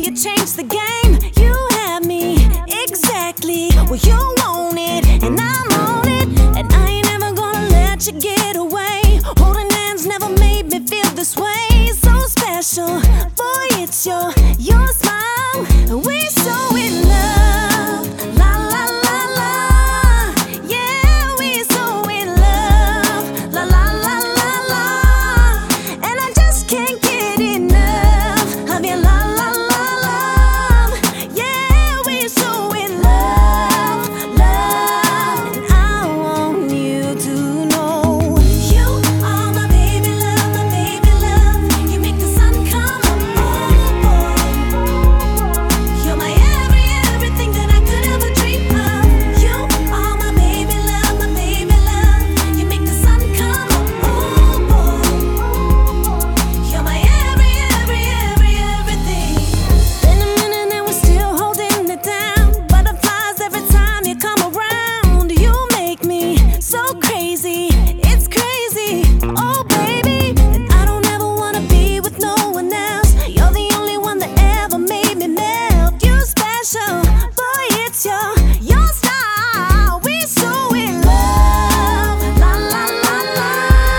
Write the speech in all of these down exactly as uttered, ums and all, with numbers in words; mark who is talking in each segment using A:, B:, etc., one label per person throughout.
A: you changed the game. You had me exactly where you want it, and I'm on it, and I ain't never gonna let you get away. Holding hands never made me feel this way. So special, boy, it's your your smile, and we so in love. La la la la, yeah, we so in love. La la la la la, and I just can't get enough of your la la la love. Yeah, we so in love, love, and I want you to know you are my baby love, my baby love. You make the sun come up, oh boy. You're my every, everything that I could ever dream of. You are my baby love, my baby love. You make the sun come up, oh boy. You're my every, every, every, everything. Been a minute and we're still holding it down. Butterflies every time you come around. You make me so crazy, it's crazy, oh baby. And I don't ever wanna be with no one else. You're the only one that ever made me melt. You're special, boy, it's your your style. We so in love, la la la la,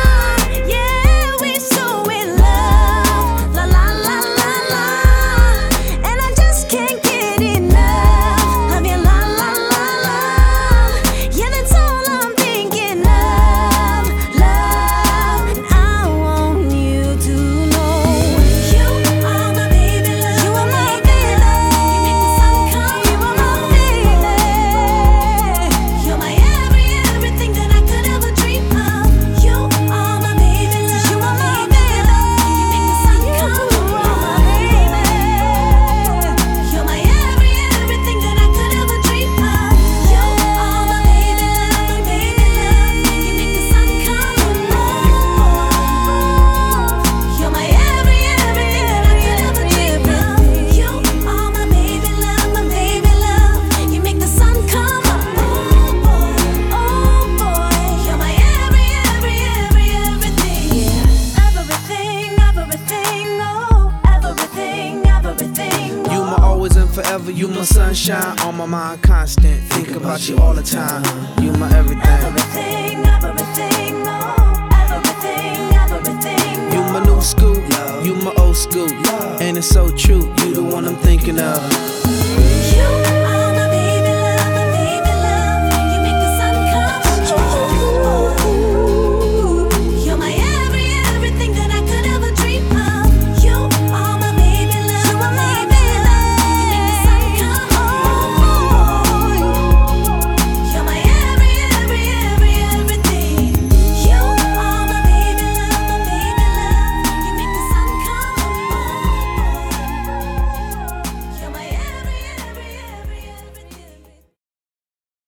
A: yeah, we so in love, la la la la la, and I just can't get enough of your la la la love. Yeah, that's all I'm thinking of, love, and I want you to know you are my baby love, you are my baby love. You make the sun come, you are my baby. You're my every, everything that I could ever dream of. You are my baby love, you are my baby love. You make the sun come, you are my baby. You're my every, everything that I could ever dream of. You are my baby love, my baby love. You make the sun come, you're my every, everything that I could ever dream of. You are my baby love, my baby love. You make the sun come up, oh boy, oh boy. You're my every, every, every, everything. Yeah, everything, everything, oh, everything, everything.
B: You my always and forever, you my sunshine, on my mind constant. Think about you all the time. You my everything.
A: Everything, everything, oh, everything, everything.
B: You my new school, you my old school, and it's so true. You the one I'm thinking of.